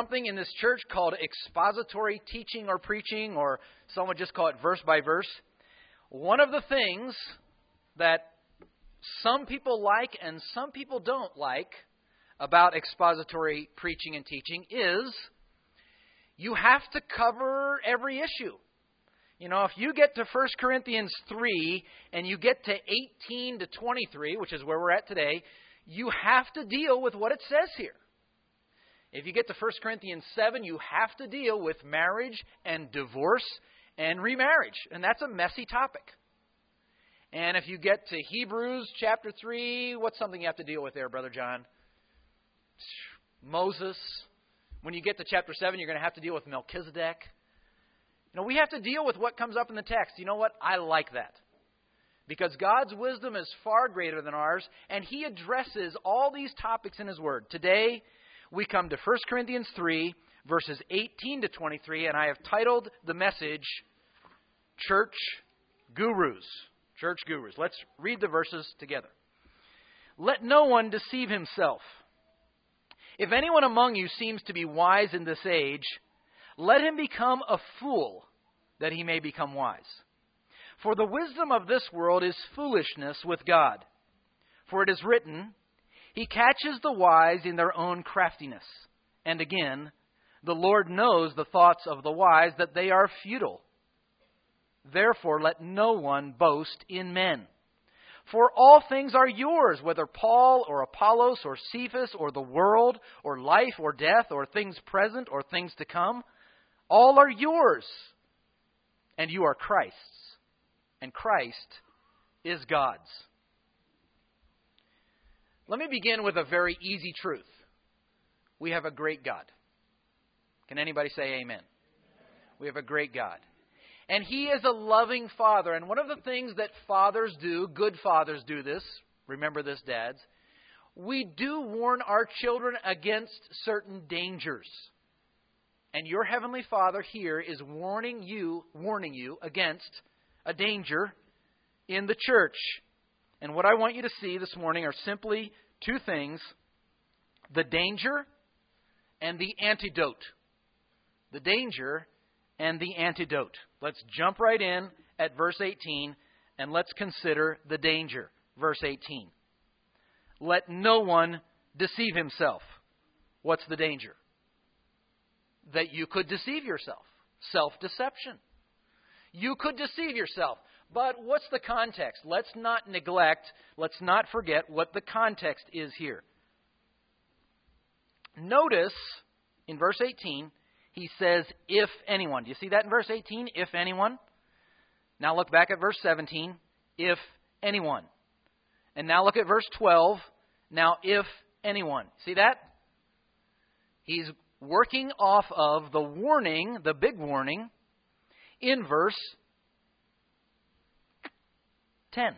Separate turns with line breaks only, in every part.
something in this church called expository teaching or preaching, or some would just call it verse by verse. One of the things that some people like and some people don't like about expository preaching and teaching is you have to cover every issue. You know, if you get to 1 Corinthians 3 and you get to 18 to 23, which is where we're at today, you have to deal with what it says here. If you get to 1 Corinthians 7, you have to deal with marriage and divorce and remarriage. And that's a messy topic. And if you get to Hebrews chapter 3, what's something you have to deal with there, Brother John? Moses. When you get to chapter 7, you're going to have to deal with Melchizedek. You know, we have to deal with what comes up in the text. You know what? I like that. Because God's wisdom is far greater than ours, and He addresses all these topics in His Word. Today, we come to 1 Corinthians 3, verses 18 to 23, and I have titled the message, Church Gurus. Church Gurus. Let's read the verses together. Let no one deceive himself. If anyone among you seems to be wise in this age, let him become a fool, that he may become wise. For the wisdom of this world is foolishness with God. For it is written, He catches the wise in their own craftiness. And again, the Lord knows the thoughts of the wise, that they are futile. Therefore, let no one boast in men. For all things are yours, whether Paul or Apollos or Cephas or the world or life or death or things present or things to come. All are yours, and you are Christ's, and Christ is God's. Let me begin with a very easy truth. We have a great God. Can anybody say amen? We have a great God. And He is a loving Father. And one of the things that fathers do, good fathers do this, remember this, dads, we do warn our children against certain dangers. And your Heavenly Father here is warning you against a danger in the church. And what I want you to see this morning are simply two things: the danger and the antidote. The danger and the antidote. Let's jump right in at verse 18 and let's consider the danger. Verse 18. Let no one deceive himself. What's the danger? That you could deceive yourself. Self-deception. You could deceive yourself. But what's the context? Let's not neglect, let's not forget what the context is here. Notice in verse 18, he says, if anyone. Do you see that in verse 18? If anyone. Now look back at verse 17. If anyone. And now look at verse 12. Now if anyone. See that? He's working off of the warning, the big warning, in verse 10.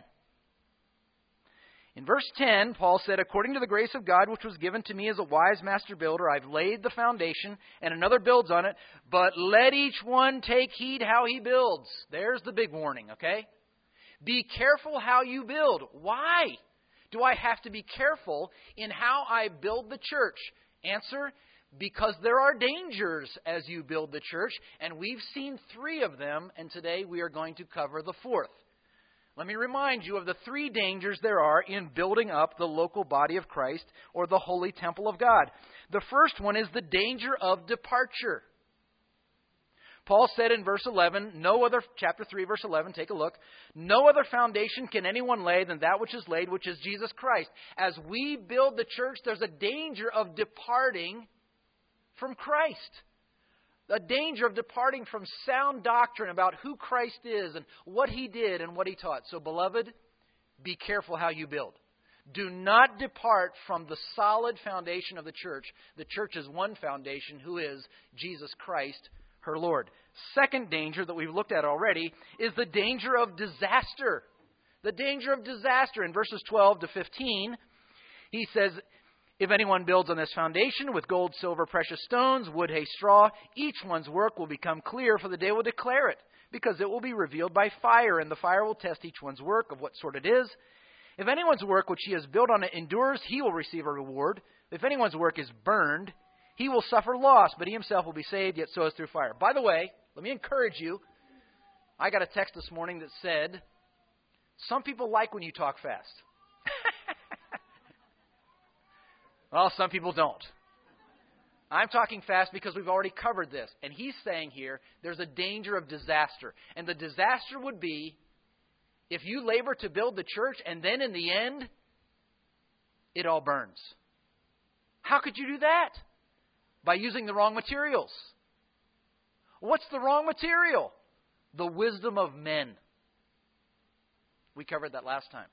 In verse 10, Paul said, according to the grace of God which was given to me as a wise master builder, I've laid the foundation, and another builds on it, but let each one take heed how he builds. There's the big warning, okay? Be careful how you build. Why do I have to be careful in how I build the church? Answer, because there are dangers as you build the church, and we've seen 3 of them, and today we are going to cover the 4th. Let me remind you of the 3 dangers there are in building up the local body of Christ or the holy temple of God. The first one is the danger of departure. Paul said in verse 11, chapter 3, verse 11, take a look. No other foundation can anyone lay than that which is laid, which is Jesus Christ. As we build the church, there's a danger of departing from Christ. A danger of departing from sound doctrine about who Christ is and what He did and what He taught. So, beloved, be careful how you build. Do not depart from the solid foundation of the church. The church is one foundation, who is Jesus Christ, her Lord. Second danger that we've looked at already is the danger of disaster. The danger of disaster. In verses 12 to 15, he says, if anyone builds on this foundation with gold, silver, precious stones, wood, hay, straw, each one's work will become clear, for the day will declare it, because it will be revealed by fire, and the fire will test each one's work of what sort it is. If anyone's work which he has built on it endures, he will receive a reward. If anyone's work is burned, He will suffer loss, but he himself will be saved, yet so as through fire. By the way, let me encourage you. I got a text this morning that said, some people like when you talk fast. Well, some people don't. I'm talking fast because we've already covered this. And he's saying here, there's a danger of disaster. And the disaster would be if you labor to build the church and then in the end, it all burns. How could you do that? By using the wrong materials. What's the wrong material? The wisdom of men. We covered that last time.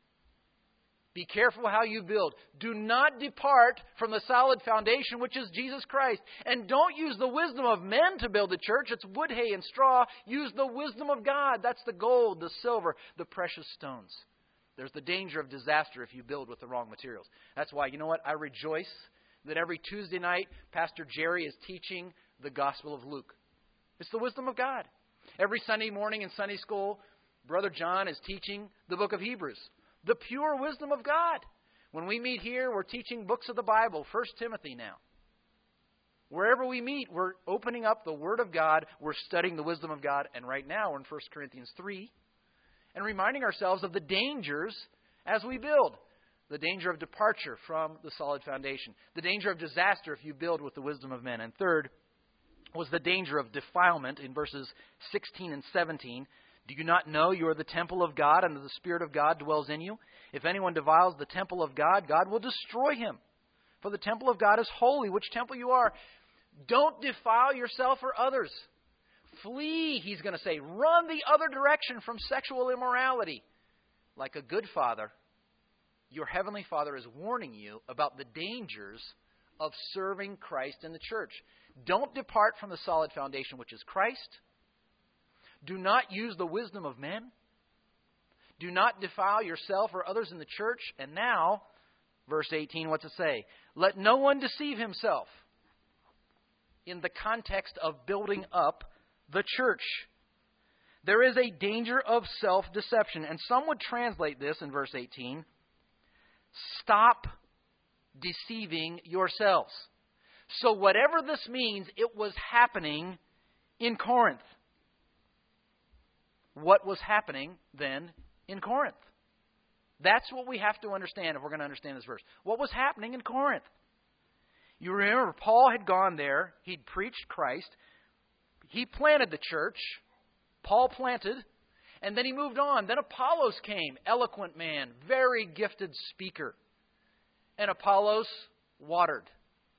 Be careful how you build. Do not depart from the solid foundation, which is Jesus Christ. And don't use the wisdom of men to build the church. It's wood, hay, and straw. Use the wisdom of God. That's the gold, the silver, the precious stones. There's the danger of disaster if you build with the wrong materials. That's why, you know what? I rejoice that every Tuesday night, Pastor Jerry is teaching the Gospel of Luke. It's the wisdom of God. Every Sunday morning in Sunday school, Brother John is teaching the book of Hebrews. The pure wisdom of God. When we meet here, we're teaching books of the Bible, 1 Timothy now. Wherever we meet, we're opening up the Word of God. We're studying the wisdom of God. And right now, we're in 1 Corinthians 3. And reminding ourselves of the dangers as we build. The danger of departure from the solid foundation. The danger of disaster if you build with the wisdom of men. And third was the danger of defilement in verses 16 and 17. Do you not know you are the temple of God and that the Spirit of God dwells in you? If anyone defiles the temple of God, God will destroy him. For the temple of God is holy, which temple you are. Don't defile yourself or others. Flee, he's going to say. Run the other direction from sexual immorality. Like a good father, your heavenly Father is warning you about the dangers of serving Christ in the church. Don't depart from the solid foundation, which is Christ. Do not use the wisdom of men. Do not defile yourself or others in the church. And now, verse 18, what's it say? Let no one deceive himself in the context of building up the church. There is a danger of self-deception. And some would translate this in verse 18, stop deceiving yourselves. So whatever this means, it was happening in Corinth. What was happening then in Corinth? That's what we have to understand if we're going to understand this verse. What was happening in Corinth? You remember, Paul had gone there. He'd preached Christ. He planted the church. Paul planted. And then he moved on. Then Apollos came. Eloquent man. Very gifted speaker. And Apollos watered.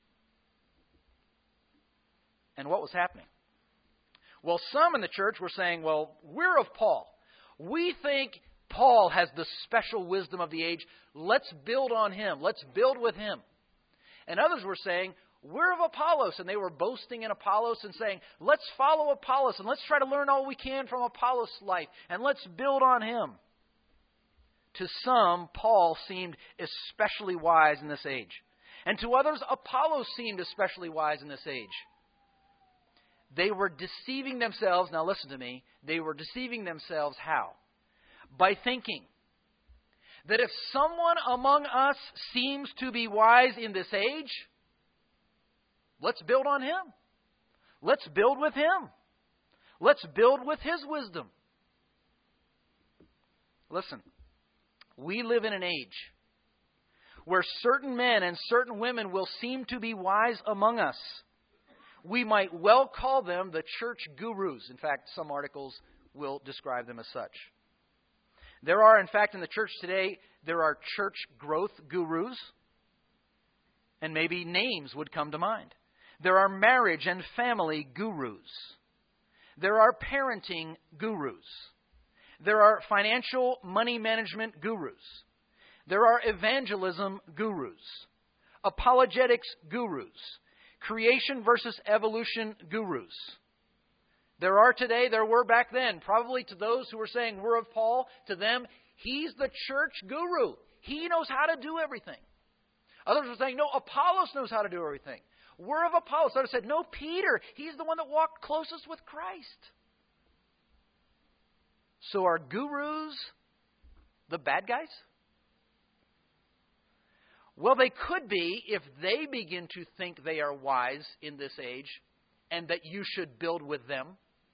And what was happening? Well, some in the church were saying, well, we're of Paul. We think Paul has the special wisdom of the age. Let's build on him. Let's build with him. And others were saying, we're of Apollos. And they were boasting in Apollos and saying, let's follow Apollos and let's try to learn all we can from Apollos' life. And let's build on him. To some, Paul seemed especially wise in this age. And to others, Apollos seemed especially wise in this age. They were deceiving themselves. Now listen to me. They were deceiving themselves how? By thinking that if someone among us seems to be wise in this age, let's build on him. Let's build with him. Let's build with his wisdom. Listen, we live in an age where certain men and certain women will seem to be wise among us. We might well call them the church gurus. In fact, some articles will describe them as such. There are, in fact, in the church today, there are church growth gurus. And maybe names would come to mind. There are marriage and family gurus. There are parenting gurus. There are financial money management gurus. There are evangelism gurus. Apologetics gurus. Creation versus evolution gurus. There are today, there were back then. Probably to those who were saying we're of Paul, to them, he's the church guru. He knows how to do everything. Others were saying, no, Apollos knows how to do everything. We're of Apollos. Others said, no, Peter, he's the one that walked closest with Christ. So are gurus the bad guys? Well, they could be if they begin to think they are wise in this age and that you should build with them.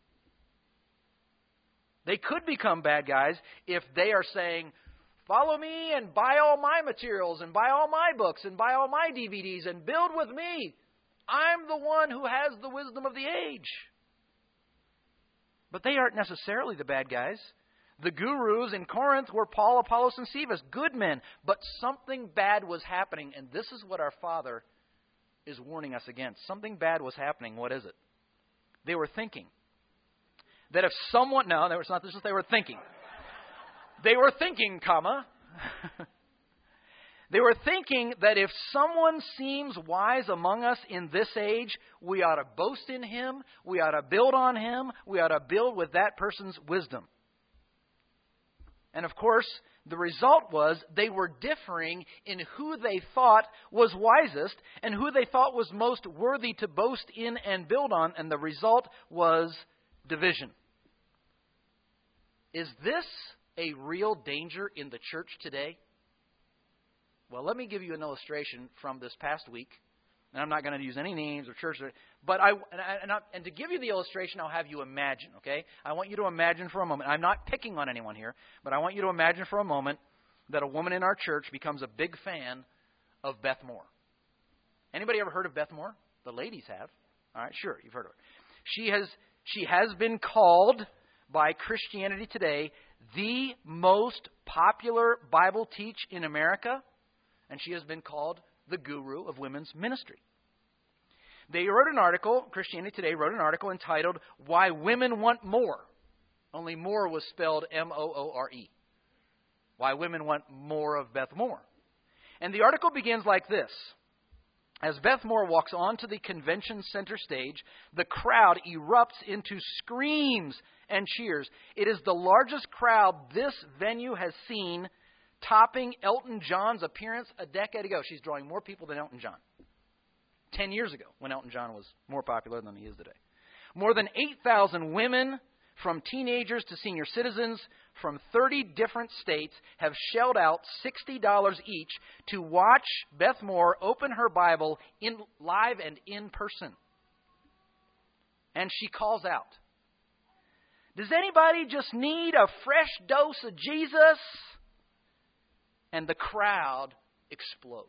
They could become bad guys if they are saying, follow me and buy all my materials and buy all my books and buy all my DVDs and build with me. I'm the one who has the wisdom of the age. But they aren't necessarily the bad guys. The gurus in Corinth were Paul, Apollos, and Cephas, good men. But something bad was happening, and this is what our Father is warning us against. Something bad was happening. What is it? They were thinking that if someone... No, it's not just they were thinking. They were thinking, They were thinking that if someone seems wise among us in this age, we ought to boast in him, we ought to build on him, we ought to build with that person's wisdom. And of course, the result was they were differing in who they thought was wisest and who they thought was most worthy to boast in and build on, and the result was division. Is this a real danger in the church today? Well, let me give you an illustration from this past week. And I'm not going to use any names or churches, but and to give you the illustration, I'll have you imagine, okay? I want you to imagine for a moment. I'm not picking on anyone here, but I want you to imagine for a moment that a woman in our church becomes a big fan of Beth Moore. Anybody ever heard of Beth Moore? The ladies have. All right, sure, you've heard of her. She has been called by Christianity Today the most popular Bible teach in America, and she has been called the guru of women's ministry. They wrote an article, Christianity Today wrote an article entitled, Why Women Want More. Only more was spelled M-O-O-R-E. Why Women Want More of Beth Moore. And the article begins like this. As Beth Moore walks onto the convention center stage, the crowd erupts into screams and cheers. It is the largest crowd this venue has seen, topping Elton John's appearance a decade ago. She's drawing more people than Elton John. 10 years ago, when Elton John was more popular than he is today. More than 8,000 women, from teenagers to senior citizens, from 30 different states, have shelled out $60 each to watch Beth Moore open her Bible in live and in person. And she calls out, does anybody just need a fresh dose of Jesus? And the crowd explodes.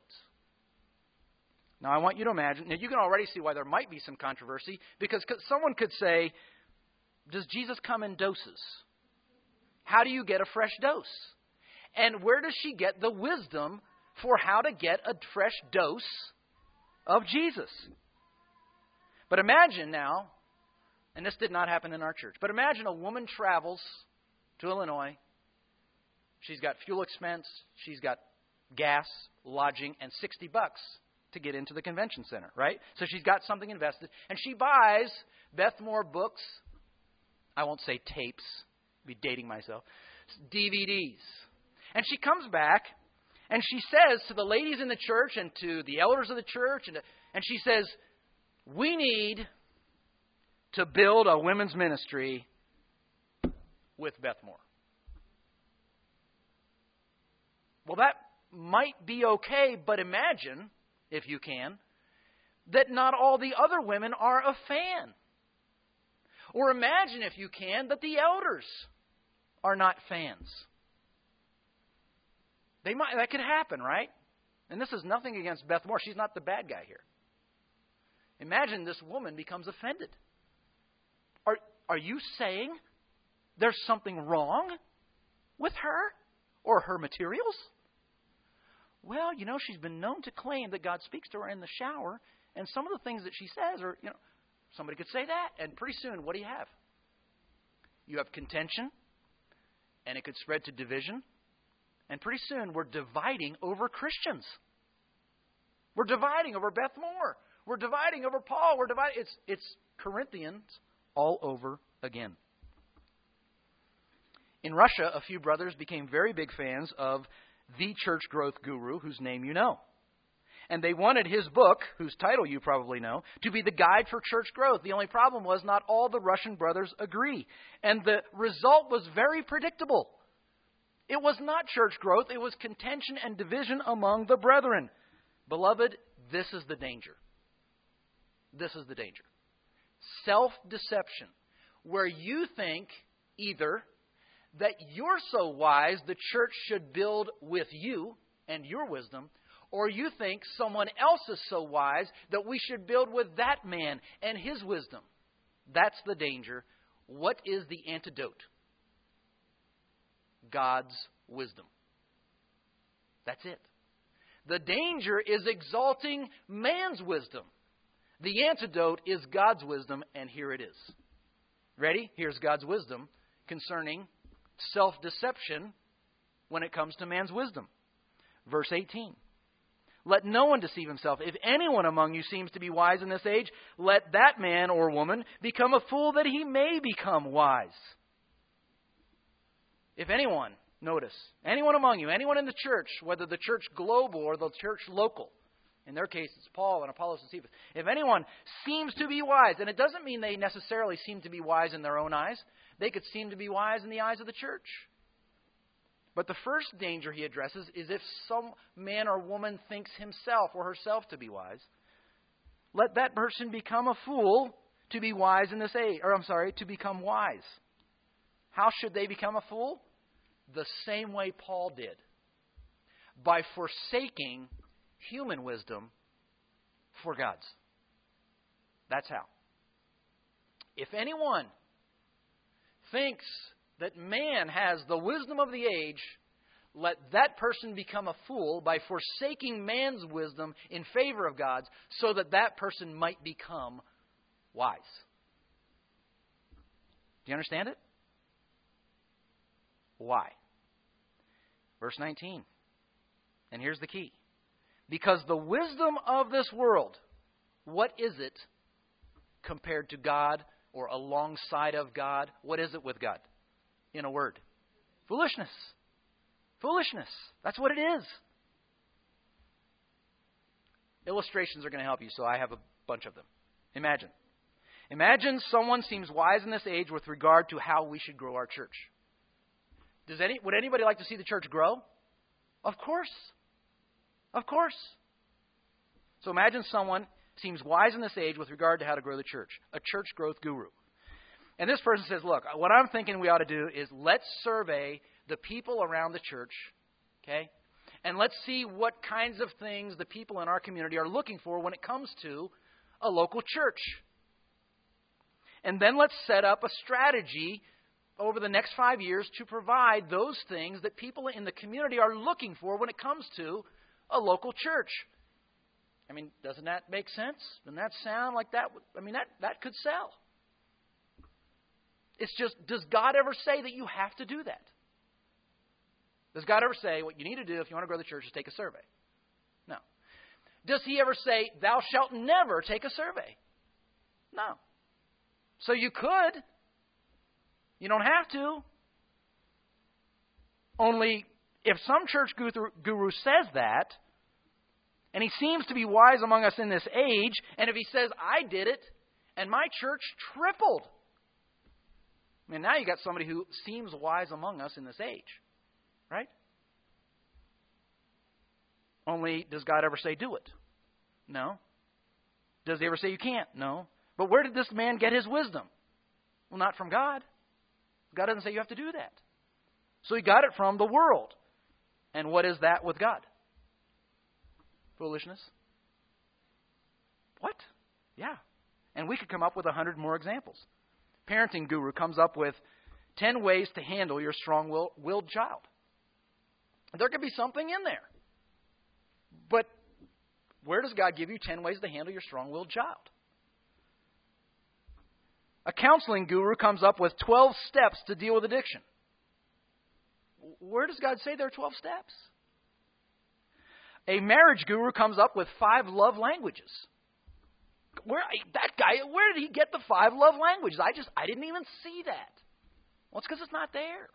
Now, I want you to imagine, now you can already see why there might be some controversy, because someone could say, does Jesus come in doses? How do you get a fresh dose? And where does she get the wisdom for how to get a fresh dose of Jesus? But imagine now, and this did not happen in our church, but imagine a woman travels to Illinois. She's got fuel expense, she's got gas, lodging, and $60 to get into the convention center, right? So she's got something invested, and she buys Beth Moore books. I won't say tapes, I'd be dating myself, DVDs. And she comes back, and she says to the ladies in the church and to the elders of the church, and she says, we need to build a women's ministry with Beth Moore. Well, that might be okay, but imagine, if you can, that not all the other women are a fan. Or imagine, if you can, that the elders are not fans. That could happen, right? And this is nothing against Beth Moore. She's not the bad guy here. Imagine this woman becomes offended. Are you saying there's something wrong with her or her materials? Well, she's been known to claim that God speaks to her in the shower, and some of the things that she says are, somebody could say that, and pretty soon, what do you have? You have contention, and it could spread to division, and pretty soon we're dividing over Christians. We're dividing over Beth Moore. We're dividing over Paul. We're dividing. It's Corinthians all over again. In Russia, a few brothers became very big fans of the church growth guru, whose name you know. And they wanted his book, whose title you probably know, to be the guide for church growth. The only problem was not all the Russian brothers agree. And the result was very predictable. It was not church growth. It was contention and division among the brethren. Beloved, this is the danger. This is the danger. Self-deception, where you think either that you're so wise the church should build with you and your wisdom, or you think someone else is so wise that we should build with that man and his wisdom. That's the danger. What is the antidote? God's wisdom. That's it. The danger is exalting man's wisdom. The antidote is God's wisdom, and here it is. Ready? Here's God's wisdom concerning self-deception when it comes to man's wisdom. Verse 18. Let no one deceive himself. If anyone among you seems to be wise in this age, let that man or woman become a fool that he may become wise. If anyone, notice, anyone among you, anyone in the church, whether the church global or the church local, in their case it's Paul and Apollos and Cephas, if anyone seems to be wise, and it doesn't mean they necessarily seem to be wise in their own eyes, they could seem to be wise in the eyes of the church. But the first danger he addresses is if some man or woman thinks himself or herself to be wise, let that person become a fool to be wise in this age, to become wise. How should they become a fool? The same way Paul did. By forsaking human wisdom for God's. That's how. If anyone thinks that man has the wisdom of the age, let that person become a fool by forsaking man's wisdom in favor of God's, so that that person might become wise. Do you understand it? Why? Verse 19. And here's the key. Because the wisdom of this world, what is it compared to God or alongside of God? What is it with God? In a word. Foolishness. Foolishness. That's what it is. Illustrations are going to help you, so I have a bunch of them. Imagine someone seems wise in this age with regard to how we should grow our church. Would anybody like to see the church grow? Of course. Of course. So imagine someone seems wise in this age with regard to how to grow the church. A church growth guru. And this person says, look, what I'm thinking we ought to do is let's survey the people around the church, okay? And let's see what kinds of things the people in our community are looking for when it comes to a local church. And then let's set up a strategy over the next 5 years to provide those things that people in the community are looking for when it comes to a local church. I mean, doesn't that make sense? Doesn't that sound like that? I mean, that could sell. It's just, does God ever say that you have to do that? Does God ever say what you need to do if you want to grow the church is take a survey? No. Does he ever say, thou shalt never take a survey? No. So you could. You don't have to. Only if some church guru says that, and he seems to be wise among us in this age, and if he says, I did it, and my church tripled. I mean, now you got somebody who seems wise among us in this age. Right? Only, does God ever say do it? No. Does he ever say you can't? No. But where did this man get his wisdom? Well, not from God. God doesn't say you have to do that. So he got it from the world. And what is that with God? Foolishness. What? Yeah. And we could come up with 100 more examples. Parenting guru comes up with 10 ways to handle your strong-willed child. There could be something in there. But where does God give you 10 ways to handle your strong-willed child? A counseling guru comes up with 12 steps to deal with addiction. Where does God say there are 12 steps? A marriage guru comes up with 5 love languages. Where did he get the 5 love languages? I didn't even see that. Well, it's because it's not there.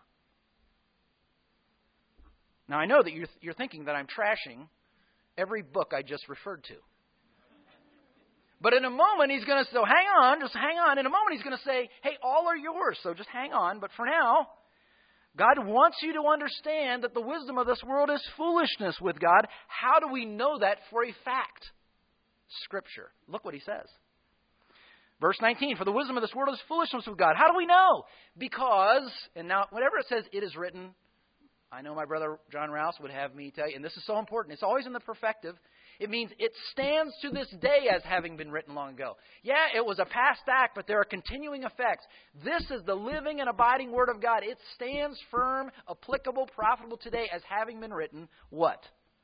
Now, I know that you're thinking that I'm trashing every book I just referred to. But in a moment, he's going to say, so hang on. In a moment, he's going to say, hey, all are yours, so just hang on. But for now, God wants you to understand that the wisdom of this world is foolishness with God. How do we know that for a fact? Scripture. Look what he says. Verse 19, for the wisdom of this world is foolishness with God. How do we know? Because, and now whenever it says it is written, I know my brother John Rouse would have me tell you, and this is so important, it's always in the perfective. It means it stands to this day as having been written long ago. Yeah, it was a past act, but there are continuing effects. This is the living and abiding Word of God. It stands firm, applicable, profitable today as having been written. What?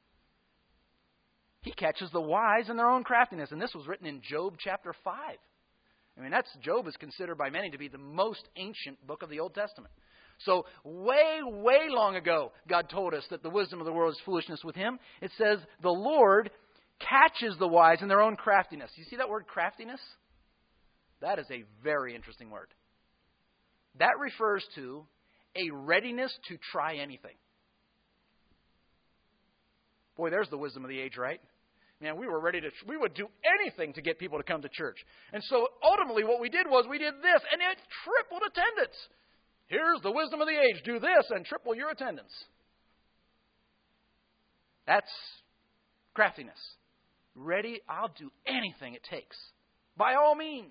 He catches the wise in their own craftiness. And this was written in Job chapter 5. I mean, Job is considered by many to be the most ancient book of the Old Testament. So way, way long ago, God told us that the wisdom of the world is foolishness with him. It says the Lord catches the wise in their own craftiness. You see that word craftiness? That is a very interesting word. That refers to a readiness to try anything. Boy, there's the wisdom of the age, right? Man, we would do anything to get people to come to church. And so ultimately what we did was we did this, and it tripled attendance. Here's the wisdom of the age. Do this and triple your attendance. That's craftiness. Ready, I'll do anything it takes. By all means.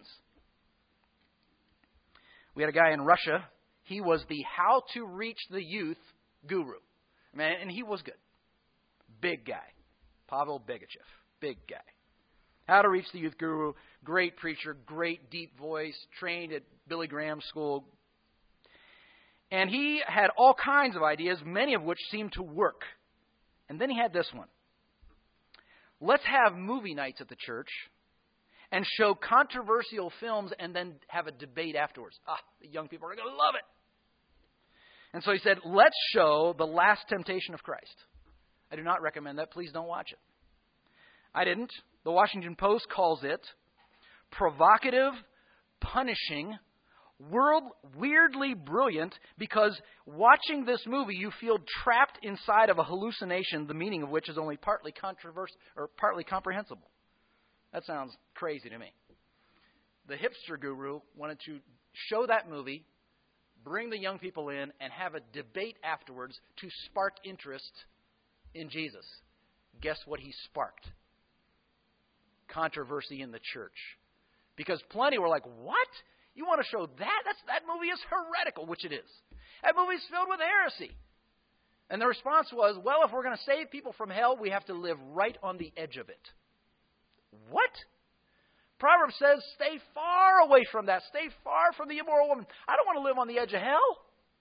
We had a guy in Russia. He was the how to reach the youth guru. Man, and he was good. Big guy. Pavel Begachev. Big guy. How to reach the youth guru. Great preacher. Great deep voice. Trained at Billy Graham School. And he had all kinds of ideas, many of which seemed to work. And then he had this one. Let's have movie nights at the church and show controversial films and then have a debate afterwards. The young people are going to love it. And so he said, let's show The Last Temptation of Christ. I do not recommend that. Please don't watch it. I didn't. The Washington Post calls it provocative, punishing, weirdly brilliant, because watching this movie you feel trapped inside of a hallucination, the meaning of which is only partly controversial or partly comprehensible. That sounds crazy to me. The hipster guru wanted to show that movie, bring the young people in, and have a debate afterwards to spark interest in Jesus. Guess what he sparked? Controversy in the church. Because plenty were like, what? You want to show that? That movie is heretical, which it is. That movie is filled with heresy. And the response was, well, if we're going to save people from hell, we have to live right on the edge of it. What? Proverbs says, stay far away from that. Stay far from the immoral woman. I don't want to live on the edge of hell.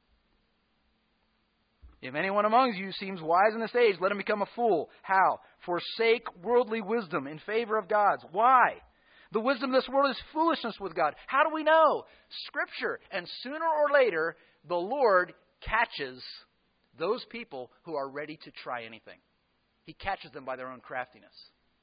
If anyone among you seems wise in this age, let him become a fool. How? Forsake worldly wisdom in favor of God's. Why? The wisdom of this world is foolishness with God. How do we know? Scripture. And sooner or later, the Lord catches those people who are ready to try anything. He catches them by their own craftiness.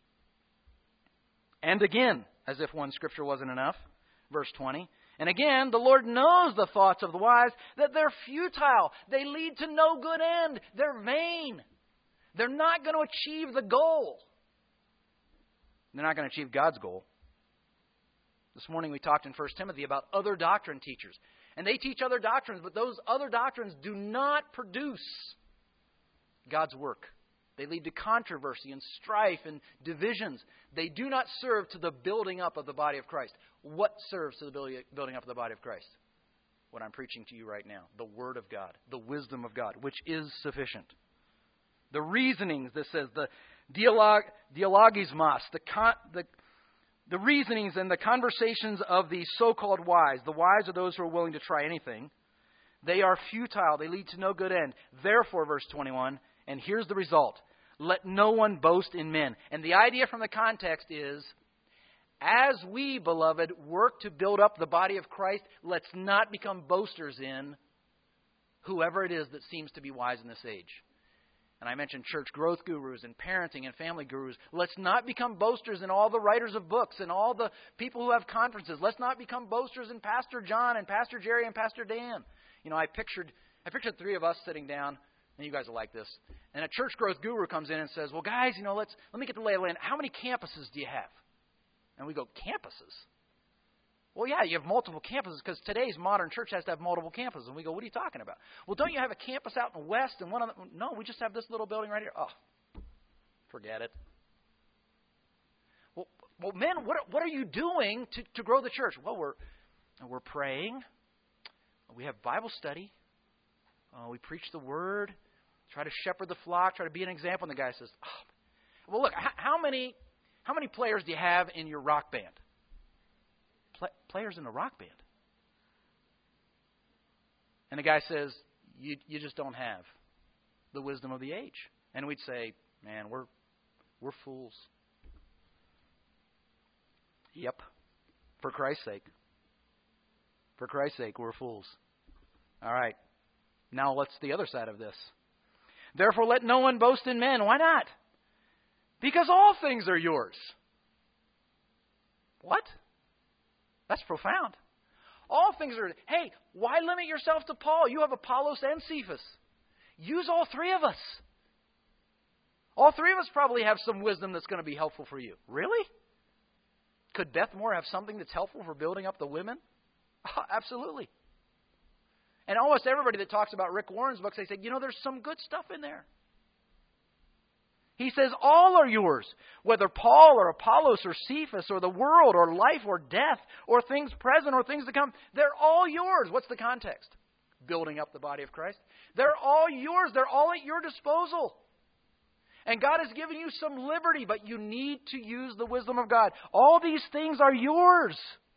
And again, as if one scripture wasn't enough, verse 20. And again, the Lord knows the thoughts of the wise, that they're futile. They lead to no good end. They're vain. They're not going to achieve the goal. They're not going to achieve God's goal. This morning we talked in 1 Timothy about other doctrine teachers. And they teach other doctrines, but those other doctrines do not produce God's work. They lead to controversy and strife and divisions. They do not serve to the building up of the body of Christ. What serves to the building up of the body of Christ? What I'm preaching to you right now. The Word of God. The wisdom of God, which is sufficient. The reasonings, this says, the dialogismos, the reasonings and the conversations of the so-called wise. The wise are those who are willing to try anything. They are futile. They lead to no good end. Therefore, verse 21, and here's the result. Let no one boast in men. And the idea from the context is, as we, beloved, work to build up the body of Christ, let's not become boasters in whoever it is that seems to be wise in this age. And I mentioned church growth gurus and parenting and family gurus. Let's not become boasters in all the writers of books and all the people who have conferences. Let's not become boasters in Pastor John and Pastor Jerry and Pastor Dan. You know, I pictured three of us sitting down, and you guys will like this. And a church growth guru comes in and says, well, guys, you know, let me get the lay of the land. How many campuses do you have? And we go, campuses? Well, yeah, you have multiple campuses because today's modern church has to have multiple campuses. And we go, what are you talking about? Well, don't you have a campus out in the west and one on the... No, we just have this little building right here. Oh, forget it. Well, men, what are you doing to grow the church? Well, we're praying. We have Bible study. We preach the Word. Try to shepherd the flock. Try to be an example. And the guy says, oh. Well, look, how many players do you have in your rock band? Players in a rock band. And the guy says, you just don't have the wisdom of the age. And we'd say, man, we're fools. Yep. For Christ's sake. For Christ's sake, we're fools. All right. Now what's the other side of this? Therefore let no one boast in men. Why not? Because all things are yours. What? That's profound. All things are... Hey, why limit yourself to Paul? You have Apollos and Cephas. Use all three of us. All three of us probably have some wisdom that's going to be helpful for you. Really? Could Beth Moore have something that's helpful for building up the women? Oh, absolutely. And almost everybody that talks about Rick Warren's books, they say, there's some good stuff in there. He says all are yours, whether Paul or Apollos or Cephas or the world or life or death or things present or things to come. They're all yours. What's the context? Building up the body of Christ. They're all yours. They're all at your disposal. And God has given you some liberty, but you need to use the wisdom of God. All these things are yours.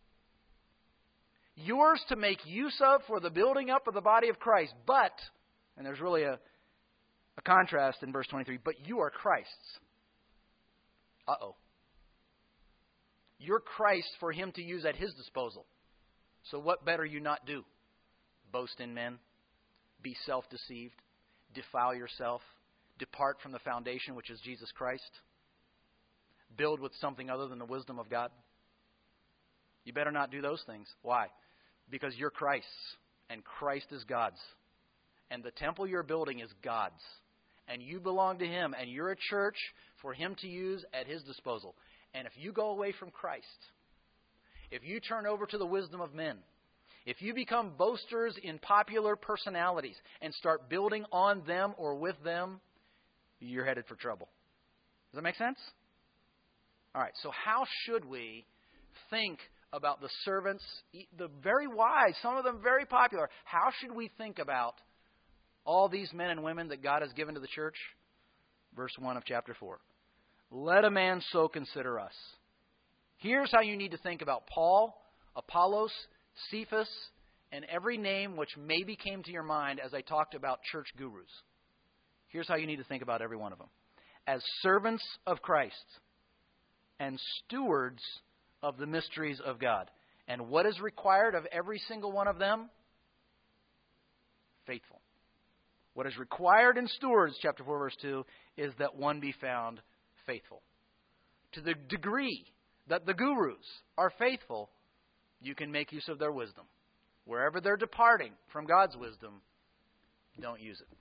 Yours to make use of for the building up of the body of Christ. But, and there's really a contrast in verse 23, but you are Christ's. Uh-oh. You're Christ for Him to use at His disposal. So what better you not do? Boast in men, be self-deceived, defile yourself, depart from the foundation which is Jesus Christ, build with something other than the wisdom of God. You better not do those things. Why? Because you're Christ's, and Christ is God's. And the temple you're building is God's. And you belong to Him, and you're a church for Him to use at His disposal. And if you go away from Christ, if you turn over to the wisdom of men, if you become boasters in popular personalities and start building on them or with them, you're headed for trouble. Does that make sense? All right, so how should we think about the servants, the very wise, some of them very popular? How should we think about all these men and women that God has given to the church? Verse 1 of chapter 4. Let a man so consider us. Here's how you need to think about Paul, Apollos, Cephas, and every name which maybe came to your mind as I talked about church gurus. Here's how you need to think about every one of them. As servants of Christ and stewards of the mysteries of God. And what is required of every single one of them? Faithful. What is required in stewards, chapter 4, verse 2, is that one be found faithful. To the degree that the gurus are faithful, you can make use of their wisdom. Wherever they're departing from God's wisdom, don't use it.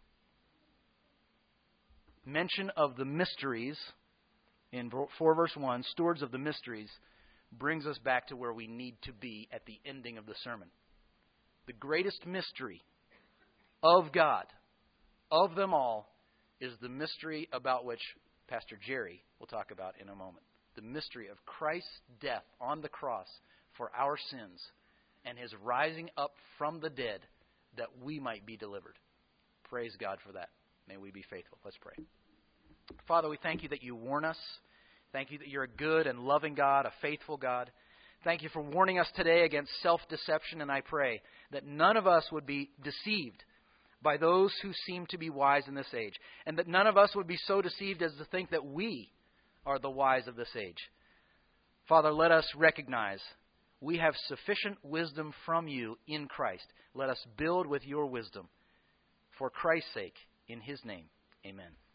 Mention of the mysteries in 4 verse 1, stewards of the mysteries, brings us back to where we need to be at the ending of the sermon. The greatest mystery of God, of them all, is the mystery about which Pastor Jerry will talk about in a moment. The mystery of Christ's death on the cross for our sins and His rising up from the dead that we might be delivered. Praise God for that. May we be faithful. Let's pray. Father, we thank You that You warn us. Thank You that You're a good and loving God, a faithful God. Thank You for warning us today against self-deception, and I pray that none of us would be deceived by those who seem to be wise in this age, and that none of us would be so deceived as to think that we are the wise of this age. Father, let us recognize we have sufficient wisdom from You in Christ. Let us build with Your wisdom for Christ's sake, in His name. Amen.